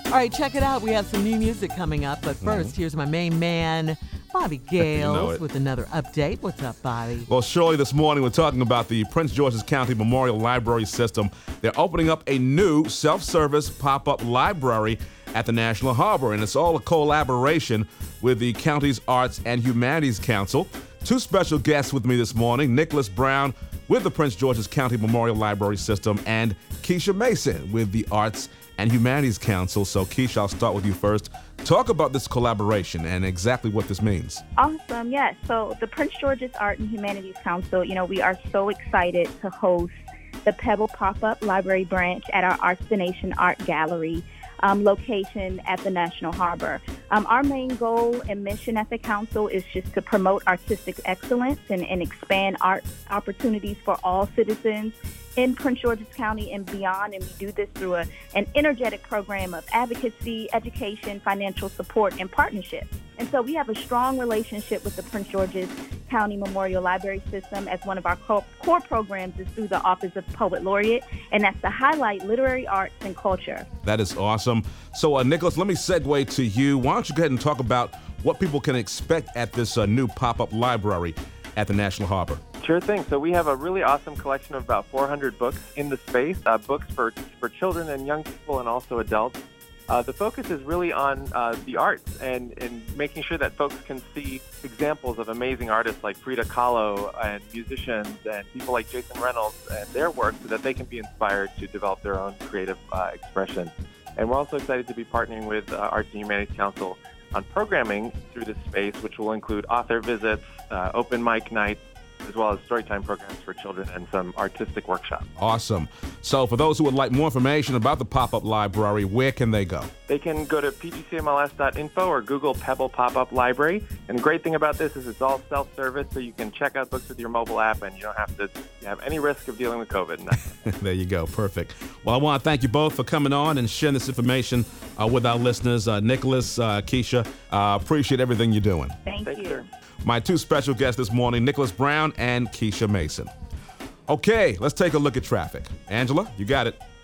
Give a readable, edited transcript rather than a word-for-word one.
All right, check it out. We have some new music coming up. But first, here's my main man, Bobby Gales, with another update. What's up, Bobby? Well, Shirley, this morning we're talking about the Prince George's County Memorial Library System. They're opening up a new self-service pop-up library at the National Harbor, and it's all a collaboration with the county's Arts and Humanities Council. Two special guests with me this morning, Nicholas Brown with the Prince George's County Memorial Library System and Keisha Mason with the Arts and Humanities Council. So, Keisha, I'll start with you first. Talk about this collaboration and exactly what this means. Awesome, yes. So the Prince George's Art and Humanities Council, we are so excited to host the Pebble Pop-Up Library Branch at our Arts the Nation Art Gallery location at the National Harbor. Our main goal and mission at the council is just to promote artistic excellence and expand art opportunities for all citizens in Prince George's County and beyond, and we do this through an energetic program of advocacy, education, financial support, and partnership. And so we have a strong relationship with the Prince George's County Memorial Library System, as one of our core programs is through the Office of Poet Laureate, and that's to highlight literary arts and culture. That is awesome. So, Nicholas, let me segue to you. Why don't you go ahead and talk about what people can expect at this new pop-up library at the National Harbor? Sure thing. So we have a really awesome collection of about 400 books in the space, books for children and young people and also adults. The focus is really on the arts and making sure that folks can see examples of amazing artists like Frida Kahlo and musicians and people like Jason Reynolds and their work, so that they can be inspired to develop their own creative expression. And we're also excited to be partnering with Arts and Humanities Council on programming through this space, which will include author visits, open mic nights, as well as storytime programs for children and some artistic workshops. Awesome. So for those who would like more information about the pop-up library, where can they go? They can go to pgcmls.info or Google Pebble Pop-Up Library. And the great thing about this is it's all self-service, so you can check out books with your mobile app and you don't have to have any risk of dealing with COVID. There you go. Perfect. Well, I want to thank you both for coming on and sharing this information with our listeners. Nicholas, Keisha, appreciate everything you're doing. Thank you. Sir. My two special guests this morning, Nicholas Brown and Keisha Mason. Okay, let's take a look at traffic. Angela, you got it.